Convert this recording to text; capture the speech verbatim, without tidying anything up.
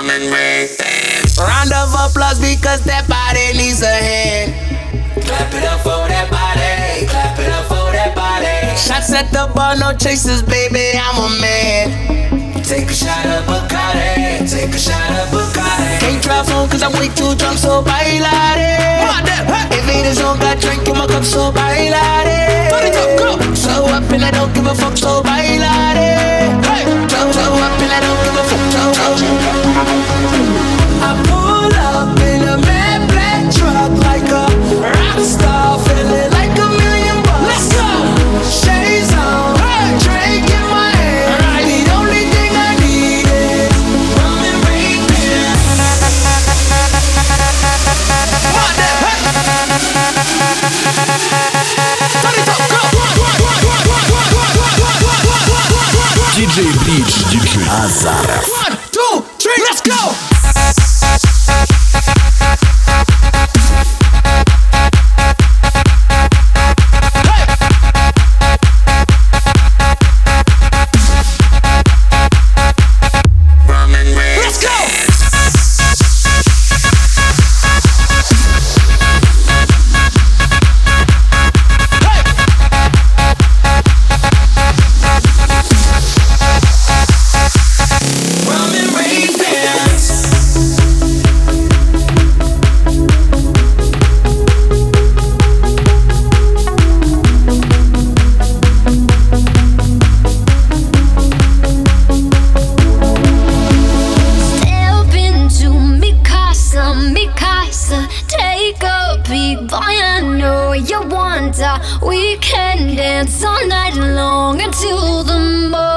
Round of applause because that body needs a hand. Clap it up for that body, clap it up for that body. Shots at the bar, no chasers, baby, I'm a man. Take a shot of Bacardi, take a shot of Bacardi. Can't drive home cause I'm way too drunk, so bailare. If it is on, got drink in my cup, so bailare. So up and I don't give a fuck, so bailare. So, so up and I don't give a fuck, so, so. I pull up in a mad black truck like a rock star, feeling like a million bucks. Let's go. Shades on, hey. Drink in my hand. Right. The only thing I need is rum and rain. What the heck? Turn it up, go. ди джей Bridge, ди джей Азаров. One, two, three, let's go. We can dance all night long until the morning.